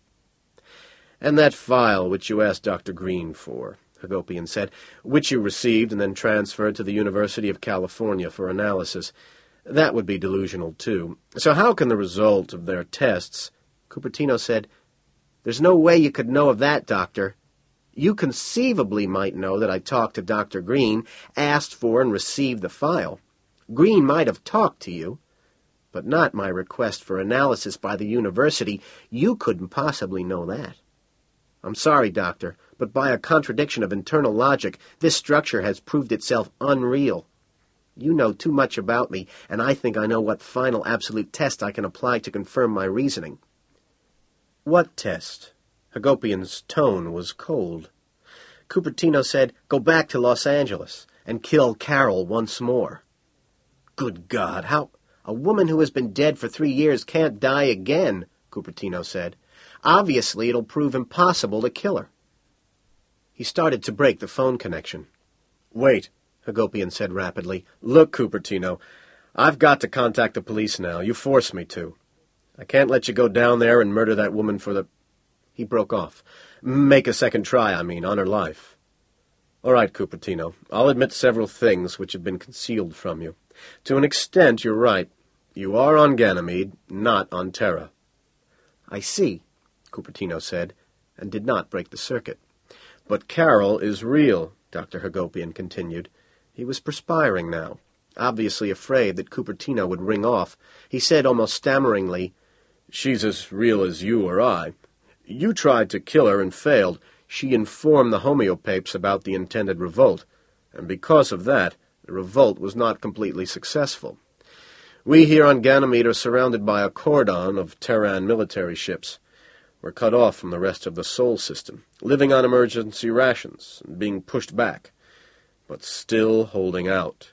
"And that file which you asked Doctor Green for," Hagopian said, "which you received and then transferred to the University of California for analysis, that would be delusional too. So how can the result of their tests—" Cupertino said, "There's no way you could know of that, Doctor. You conceivably might know that I talked to Doctor Green, asked for and received the file. Green might have talked to you, but not my request for analysis by the university. You couldn't possibly know that. I'm sorry, Doctor, but by a contradiction of internal logic, this structure has proved itself unreal. You know too much about me, and I think I know what final absolute test I can apply to confirm my reasoning." "What test?" Hagopian's tone was cold. Cupertino said, "Go back to Los Angeles and kill Carol once more." "Good God, how... A woman who has been dead for three years can't die again," Cupertino said. "Obviously it'll prove impossible to kill her." He started to break the phone connection. "Wait," Hagopian said rapidly. "Look, Cupertino, I've got to contact the police now. You force me to. I can't let you go down there and murder that woman for the..." He broke off. "Make a second try, I mean, on her life." "All right, Cupertino, I'll admit several things which have been concealed from you. To an extent, you're right. You are on Ganymede, not on Terra." "I see," Cupertino said, and did not break the circuit. "But Carol is real," Doctor Hagopian continued. He was perspiring now, obviously afraid that Cupertino would ring off. He said almost stammeringly, "She's as real as you or I. You tried to kill her and failed. She informed the homeopapes about the intended revolt, and because of that, the revolt was not completely successful. We here on Ganymede are surrounded by a cordon of Terran military ships. We're cut off from the rest of the Sol system, living on emergency rations and being pushed back, but still holding out."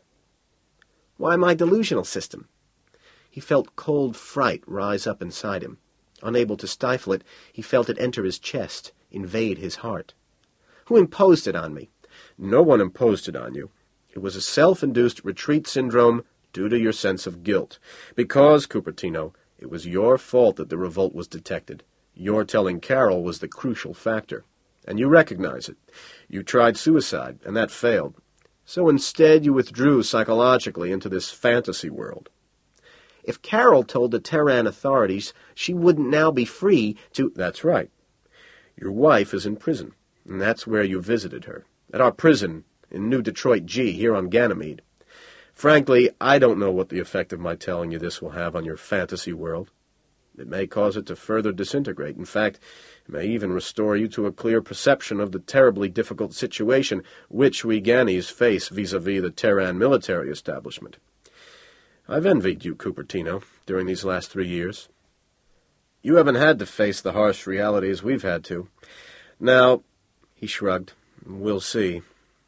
"Why my delusional system?" He felt cold fright rise up inside him. Unable to stifle it, he felt it enter his chest, invade his heart. "Who imposed it on me?" "No one imposed it on you. It was a self-induced retreat syndrome due to your sense of guilt. Because, Cupertino, it was your fault that the revolt was detected. Your telling Carol was the crucial factor. And you recognize it. You tried suicide, and that failed. So instead you withdrew psychologically into this fantasy world." "If Carol told the Terran authorities, she wouldn't now be free to—" "That's right. Your wife is in prison, and that's where you visited her. At our prison in New Detroit G, here on Ganymede. Frankly, I don't know what the effect of my telling you this will have on your fantasy world. It may cause it to further disintegrate. In fact, it may even restore you to a clear perception of the terribly difficult situation which we Gannies face vis-a-vis the Terran military establishment. I've envied you, Cupertino, during these last three years. You haven't had to face the harsh realities we've had to. Now," he shrugged, "we'll see."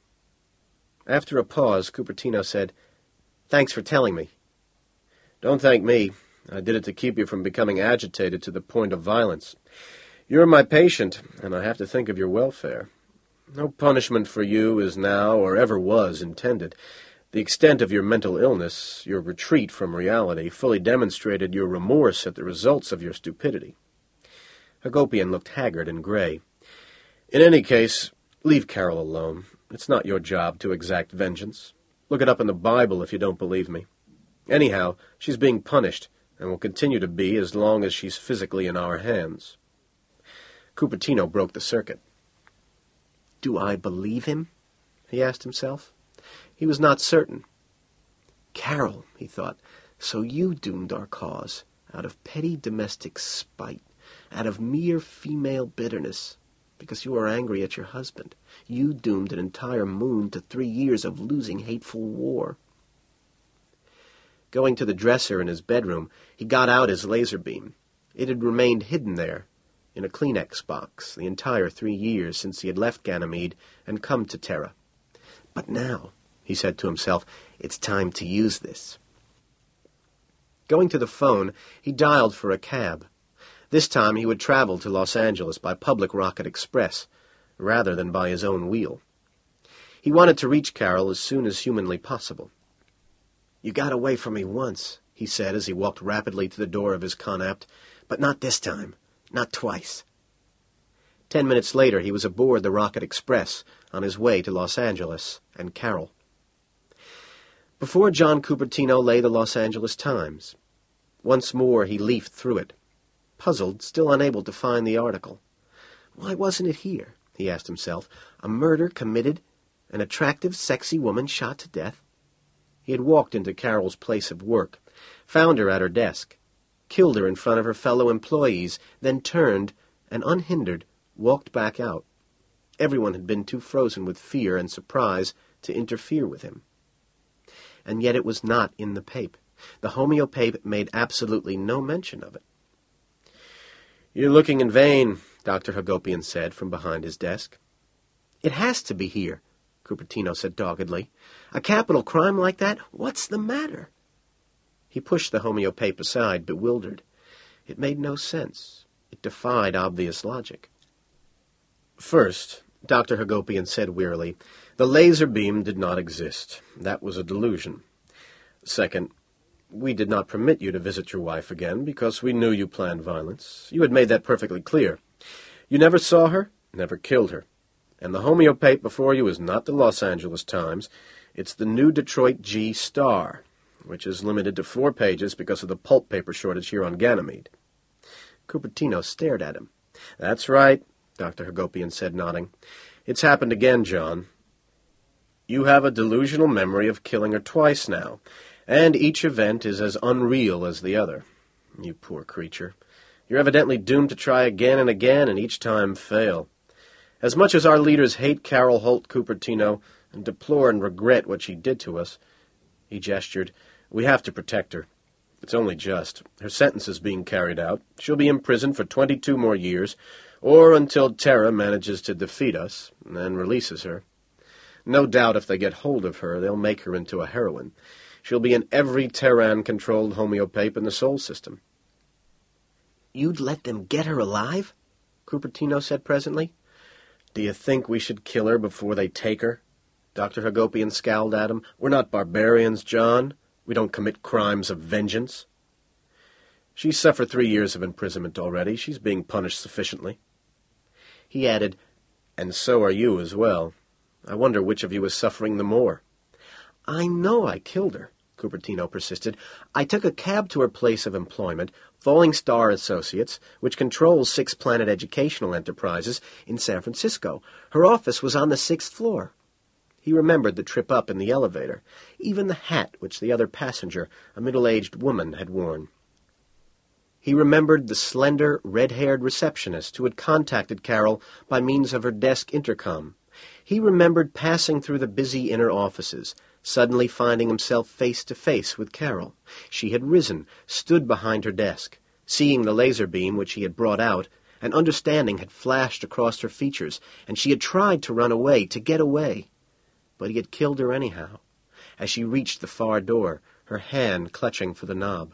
After a pause, Cupertino said, "Thanks for telling me." "Don't thank me. I did it to keep you from becoming agitated to the point of violence. You're my patient, and I have to think of your welfare. No punishment for you is now or ever was intended. The extent of your mental illness, your retreat from reality, fully demonstrated your remorse at the results of your stupidity." Hagopian looked haggard and gray. "In any case, leave Carol alone. It's not your job to exact vengeance. Look it up in the Bible if you don't believe me. Anyhow, she's being punished, and will continue to be as long as she's physically in our hands." Cupertino broke the circuit. "Do I believe him?" he asked himself. He was not certain. "Carol," he thought, "so you doomed our cause, out of petty domestic spite, out of mere female bitterness, because you are angry at your husband. You doomed an entire moon to three years of losing hateful war." Going to the dresser in his bedroom, he got out his laser beam. It had remained hidden there, in a Kleenex box, the entire three years since he had left Ganymede and come to Terra. "But now," he said to himself, "it's time to use this." Going to the phone, he dialed for a cab. This time he would travel to Los Angeles by public rocket express, rather than by his own wheel. He wanted to reach Carol as soon as humanly possible. "You got away from me once," he said as he walked rapidly to the door of his Connaught, "but not this time, not twice." Ten minutes later he was aboard the rocket express, on his way to Los Angeles and Carol. Before John Cupertino lay the Los Angeles Times. Once more he leafed through it, puzzled, still unable to find the article. Why wasn't it here? He asked himself. A murder committed, an attractive, sexy woman shot to death. He had walked into Carol's place of work, found her at her desk, killed her in front of her fellow employees, then turned, and unhindered, walked back out. Everyone had been too frozen with fear and surprise to interfere with him. And yet it was not in the pape. The homeopape made absolutely no mention of it. "You're looking in vain," Doctor Hagopian said from behind his desk. It has to be here, Cupertino said doggedly. A capital crime like that? What's the matter? He pushed the homeopape aside, bewildered. It made no sense. It defied obvious logic. First, Doctor Hagopian said wearily, the laser beam did not exist. That was a delusion. Second, we did not permit you to visit your wife again because we knew you planned violence. You had made that perfectly clear. You never saw her, never killed her. And the homeopape before you is not the Los Angeles Times. It's the New Detroit G Star, which is limited to four pages because of the pulp paper shortage here on Ganymede. Cupertino stared at him. That's right, Doctor Hagopian said, nodding. It's happened again, John. You have a delusional memory of killing her twice now, and each event is as unreal as the other. You poor creature. You're evidently doomed to try again and again, and each time fail. As much as our leaders hate Carol Holt Cupertino and deplore and regret what she did to us, he gestured, we have to protect her. It's only just. Her sentence is being carried out. She'll be imprisoned for twenty-two more years, or until Terra manages to defeat us and then releases her. No doubt if they get hold of her, they'll make her into a heroine. She'll be in every Terran-controlled homeopape in the Sol system. You'd let them get her alive? Cupertino said presently. Do you think we should kill her before they take her? Doctor Hagopian scowled at him. We're not barbarians, John. We don't commit crimes of vengeance. She's suffered three years of imprisonment already. She's being punished sufficiently. He added, and so are you as well. I wonder which of you is suffering the more. I know I killed her, Cupertino persisted. I took a cab to her place of employment, Falling Star Associates, which controls Six Planet Educational Enterprises in San Francisco. Her office was on the sixth floor. He remembered the trip up in the elevator, even the hat which the other passenger, a middle-aged woman, had worn. He remembered the slender, red-haired receptionist who had contacted Carol by means of her desk intercom. He remembered passing through the busy inner offices, suddenly finding himself face to face with Carol. She had risen, stood behind her desk. Seeing the laser beam which he had brought out, an understanding had flashed across her features, and she had tried to run away, to get away. But he had killed her anyhow, as she reached the far door, her hand clutching for the knob.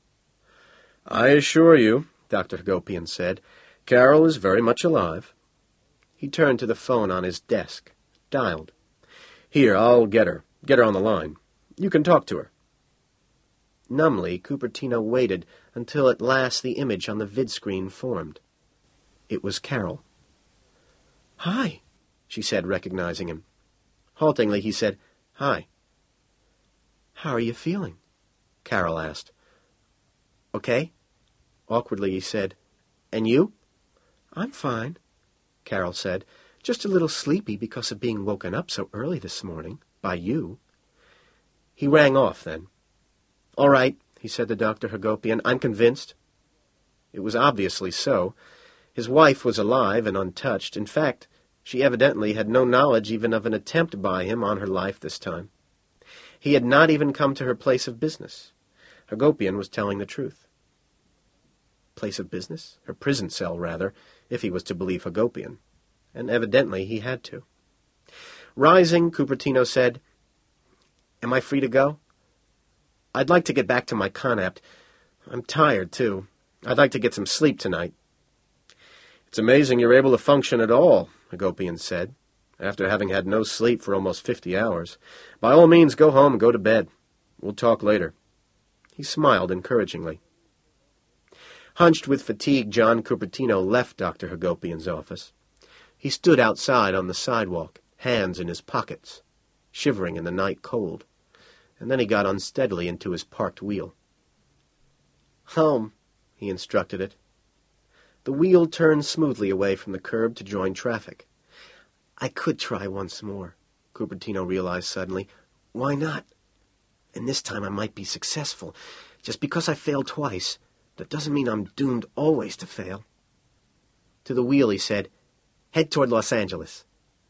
I assure you, Doctor Hagopian said, Carol is very much alive. He turned to the phone on his desk, dialed. Here, I'll get her. Get her on the line. You can talk to her. Numbly, Cupertino waited until at last the image on the vidscreen formed. It was Carol. Hi, she said, recognizing him. Haltingly, he said, Hi. How are you feeling? Carol asked. Okay. Awkwardly, he said, And you? I'm fine, Carol said. Just a little sleepy because of being woken up so early this morning. By you. He rang off, then. All right, he said to Doctor Hagopian, I'm convinced. It was obviously so. His wife was alive and untouched. In fact, she evidently had no knowledge even of an attempt by him on her life this time. He had not even come to her place of business. Hagopian was telling the truth. Place of business? Her prison cell, rather, if he was to believe Hagopian. And evidently he had to. Rising, Cupertino said, Am I free to go? I'd like to get back to my Conapt. I'm tired, too. I'd like to get some sleep tonight. It's amazing you're able to function at all, Hagopian said, after having had no sleep for almost fifty hours. By all means, go home and go to bed. We'll talk later. He smiled encouragingly. Hunched with fatigue, John Cupertino left Doctor Hagopian's office. He stood outside on the sidewalk, hands in his pockets, shivering in the night cold, and then he got unsteadily into his parked wheel. Home, he instructed it. The wheel turned smoothly away from the curb to join traffic. I could try once more, Cupertino realized suddenly. Why not? And this time I might be successful. Just because I failed twice, that doesn't mean I'm doomed always to fail. To the wheel he said, Head toward Los Angeles.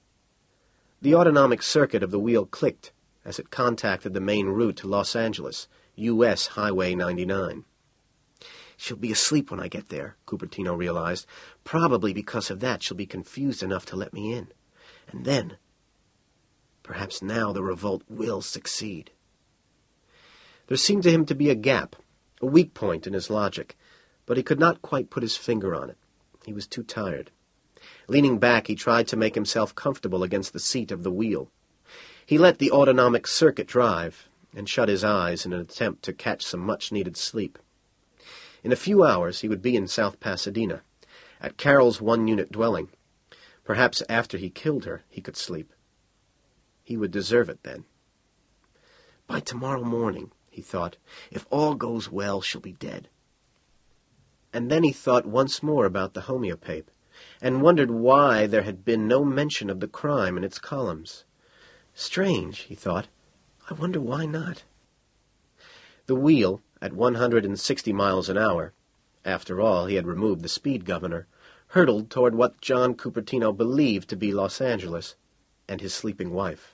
The autonomic circuit of the wheel clicked as it contacted the main route to Los Angeles, U S Highway ninety-nine. She'll be asleep when I get there, Cupertino realized. Probably because of that she'll be confused enough to let me in. And then, perhaps now the revolt will succeed. There seemed to him to be a gap, a weak point in his logic, but he could not quite put his finger on it. He was too tired. Leaning back, he tried to make himself comfortable against the seat of the wheel. He let the autonomic circuit drive, and shut his eyes in an attempt to catch some much-needed sleep. In a few hours he would be in South Pasadena, at Carol's one-unit dwelling. Perhaps after he killed her, he could sleep. He would deserve it then. By tomorrow morning, he thought, if all goes well, she'll be dead. And then he thought once more about the homeopape, and wondered why there had been no mention of the crime in its columns. Strange, he thought. I wonder why not. The wheel, at one hundred sixty miles an hour, after all he had removed the speed governor, hurtled toward what John Cupertino believed to be Los Angeles and his sleeping wife.